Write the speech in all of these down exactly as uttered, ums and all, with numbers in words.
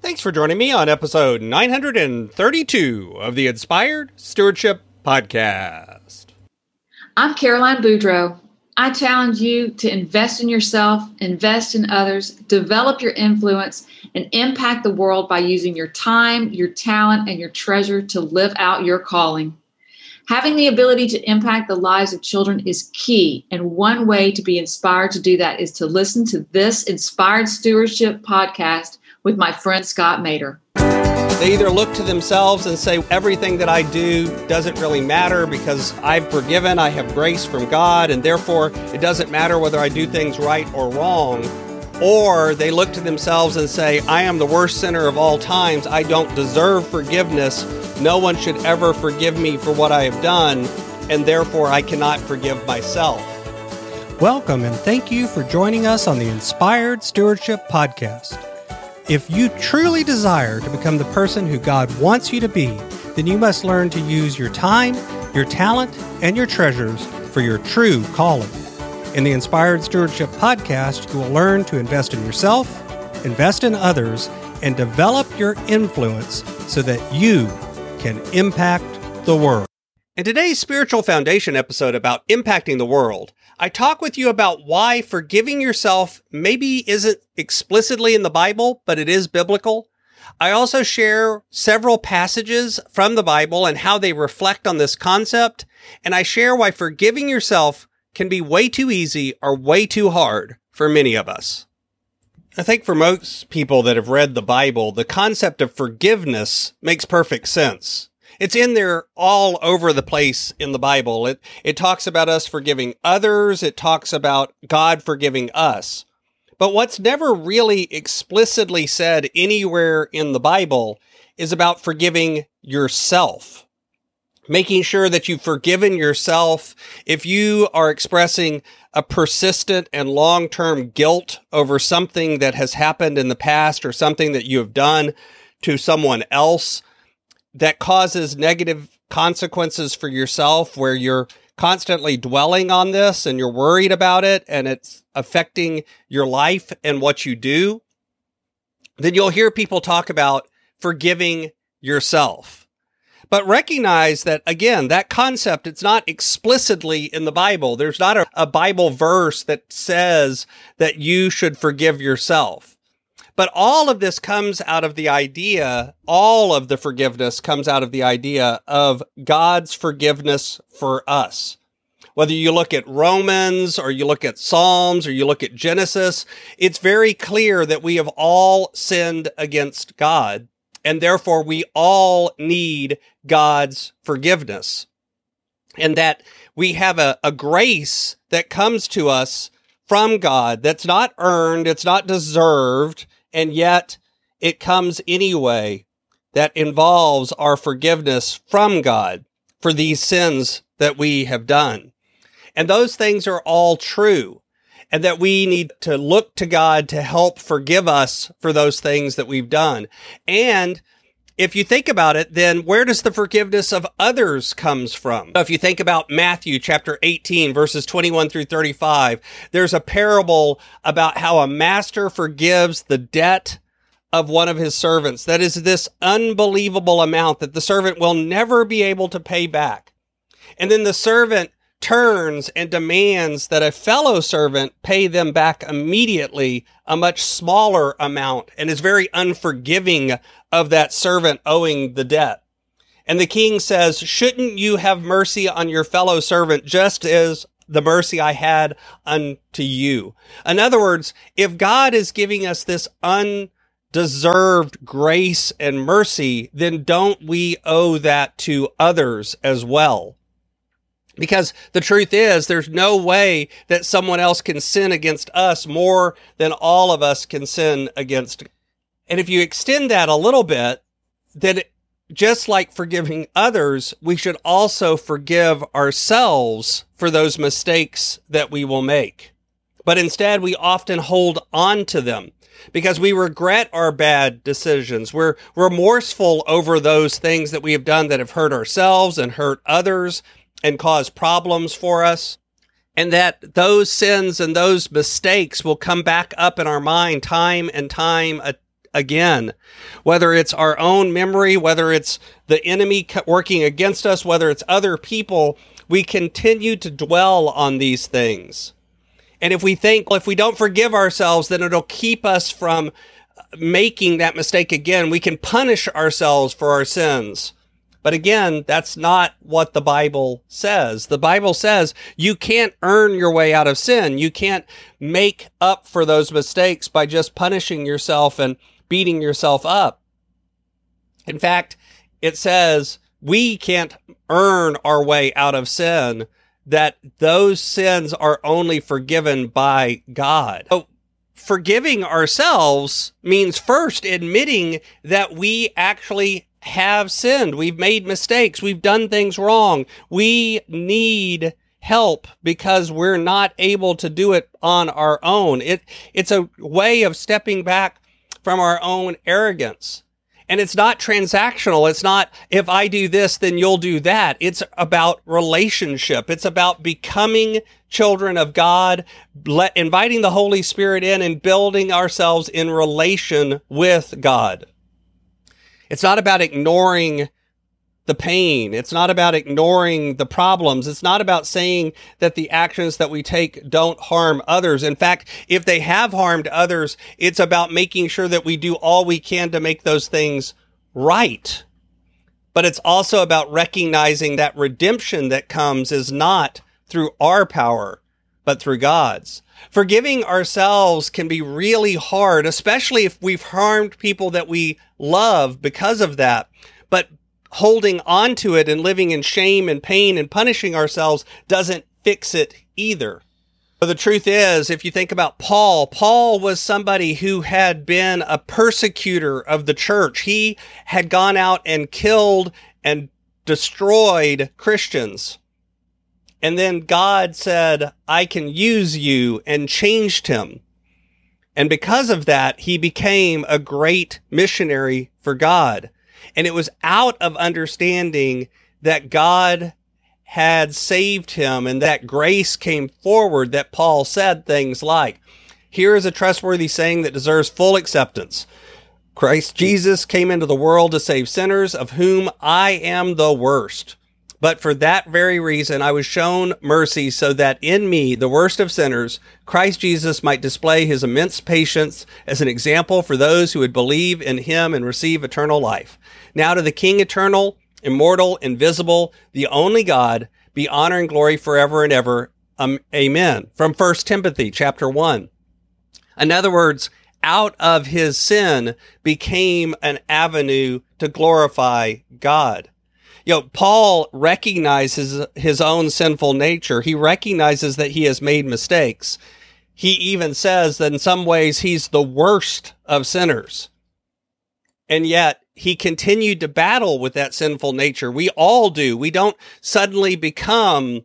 Thanks for joining me on episode nine hundred thirty-two of the Inspired Stewardship Podcast. I'm Caroline Boudreaux. I challenge you to invest in yourself, invest in others, develop your influence, and impact the world by using your time, your talent, and your treasure to live out your calling. Having the ability to impact the lives of children is key, and one way to be inspired to do that is to listen to this Inspired Stewardship Podcast with my friend Scott Mater. They either look to themselves and say, everything that I do doesn't really matter because I've forgiven, I have grace from God, and therefore it doesn't matter whether I do things right or wrong. Or they look to themselves and say, I am the worst sinner of all times. I don't deserve forgiveness. No one should ever forgive me for what I have done, and therefore I cannot forgive myself. Welcome and thank you for joining us on the Inspired Stewardship Podcast. If you truly desire to become the person who God wants you to be, then you must learn to use your time, your talent, and your treasures for your true calling. In the Inspired Stewardship Podcast, you will learn to invest in yourself, invest in others, and develop your influence so that you can impact the world. In today's Spiritual Foundation episode about impacting the world, I talk with you about why forgiving yourself maybe isn't explicitly in the Bible, but it is biblical. I also share several passages from the Bible and how they reflect on this concept, and I share why forgiving yourself can be way too easy or way too hard for many of us. I think for most people that have read the Bible, the concept of forgiveness makes perfect sense. It's in there all over the place in the Bible. It it talks about us forgiving others. It talks about God forgiving us. But what's never really explicitly said anywhere in the Bible is about forgiving yourself. Making sure that you've forgiven yourself. If you are expressing a persistent and long-term guilt over something that has happened in the past or something that you have done to someone else, that causes negative consequences for yourself, where you're constantly dwelling on this and you're worried about it and it's affecting your life and what you do, then you'll hear people talk about forgiving yourself. But recognize that, again, that concept, it's not explicitly in the Bible. There's not a, a Bible verse that says that you should forgive yourself. But all of this comes out of the idea, all of the forgiveness comes out of the idea of God's forgiveness for us. Whether you look at Romans or you look at Psalms or you look at Genesis, it's very clear that we have all sinned against God, and therefore we all need God's forgiveness. And that we have a, a grace that comes to us from God that's not earned, it's not deserved, and yet it comes anyway, that involves our forgiveness from God for these sins that we have done. And those things are all true, and that we need to look to God to help forgive us for those things that we've done. And if you think about it, then where does the forgiveness of others comes from? If you think about Matthew chapter eighteen, verses twenty-one through thirty-five, there's a parable about how a master forgives the debt of one of his servants. That is this unbelievable amount that the servant will never be able to pay back. And then the servant turns and demands that a fellow servant pay them back immediately a much smaller amount, and is very unforgiving of that servant owing the debt. And the king says, shouldn't you have mercy on your fellow servant just as the mercy I had unto you? In other words, if God is giving us this undeserved grace and mercy, then don't we owe that to others as well? Because the truth is, there's no way that someone else can sin against us more than all of us can sin against. And if you extend that a little bit, then just like forgiving others, we should also forgive ourselves for those mistakes that we will make. But instead, we often hold on to them because we regret our bad decisions. We're remorseful over those things that we have done that have hurt ourselves and hurt others and cause problems for us. And that those sins and those mistakes will come back up in our mind time and time again. Whether it's our own memory, whether it's the enemy working against us, whether it's other people, we continue to dwell on these things. And if we think, well, if we don't forgive ourselves, then it'll keep us from making that mistake again. We can punish ourselves for our sins. But again, that's not what the Bible says. The Bible says you can't earn your way out of sin. You can't make up for those mistakes by just punishing yourself and beating yourself up. In fact, it says we can't earn our way out of sin, that those sins are only forgiven by God. So forgiving ourselves means first admitting that we actually have sinned. We've made mistakes. We've done things wrong. We need help because we're not able to do it on our own. It, it's a way of stepping back from our own arrogance. And it's not transactional. It's not, if I do this, then you'll do that. It's about relationship. It's about becoming children of God, let, inviting the Holy Spirit in and building ourselves in relation with God. It's not about ignoring the pain. It's not about ignoring the problems. It's not about saying that the actions that we take don't harm others. In fact, if they have harmed others, it's about making sure that we do all we can to make those things right. But it's also about recognizing that redemption that comes is not through our power, but through God's. Forgiving ourselves can be really hard, especially if we've harmed people that we love because of that. But holding on to it and living in shame and pain and punishing ourselves doesn't fix it either. But the truth is, if you think about Paul, Paul was somebody who had been a persecutor of the church. He had gone out and killed and destroyed Christians. And then God said, I can use you, and changed him. And because of that, he became a great missionary for God. And it was out of understanding that God had saved him and that grace came forward that Paul said things like, here is a trustworthy saying that deserves full acceptance. Christ Jesus came into the world to save sinners, of whom I am the worst. But for that very reason, I was shown mercy so that in me, the worst of sinners, Christ Jesus might display his immense patience as an example for those who would believe in him and receive eternal life. Now to the King eternal, immortal, invisible, the only God, be honor and glory forever and ever. Um, amen. From First Timothy chapter one. In other words, out of his sin became an avenue to glorify God. You know, Paul recognizes his own sinful nature. He recognizes that he has made mistakes. He even says that in some ways he's the worst of sinners. And yet he continued to battle with that sinful nature. We all do. We don't suddenly become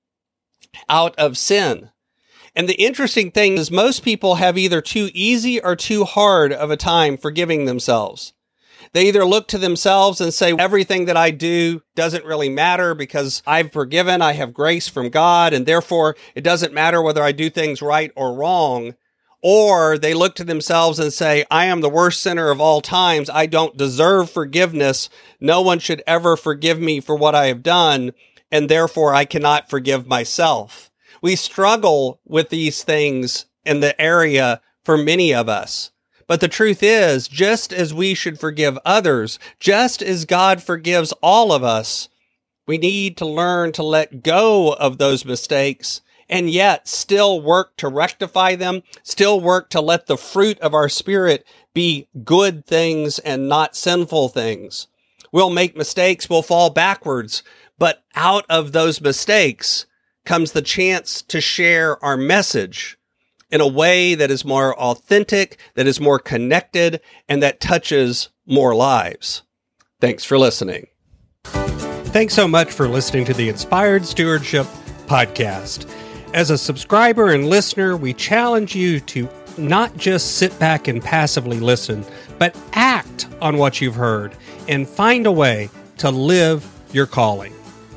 out of sin. And the interesting thing is most people have either too easy or too hard of a time forgiving themselves. They either look to themselves and say, everything that I do doesn't really matter because I've forgiven, I have grace from God, and therefore it doesn't matter whether I do things right or wrong. Or they look to themselves and say, I am the worst sinner of all times. I don't deserve forgiveness. No one should ever forgive me for what I have done, and therefore I cannot forgive myself. We struggle with these things in the area for many of us. But the truth is, just as we should forgive others, just as God forgives all of us, we need to learn to let go of those mistakes and yet still work to rectify them, still work to let the fruit of our spirit be good things and not sinful things. We'll make mistakes, we'll fall backwards, but out of those mistakes comes the chance to share our message in a way that is more authentic, that is more connected, and that touches more lives. Thanks for listening. Thanks so much for listening to the Inspired Stewardship Podcast. As a subscriber and listener, we challenge you to not just sit back and passively listen, but act on what you've heard and find a way to live your calling.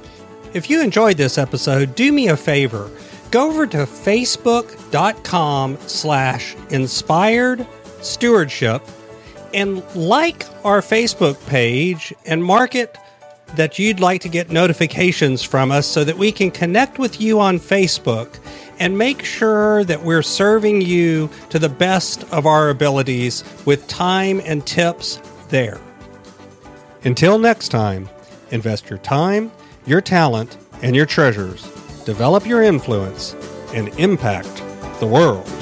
If you enjoyed this episode, do me a favor. Go over to facebook.com slash inspired stewardship And like our Facebook page and mark it that you'd like to get notifications from us so that we can connect with you on Facebook and make sure that we're serving you to the best of our abilities with time and tips there. Until next time, invest your time, your talent, and your treasures. Develop your influence and impact the world.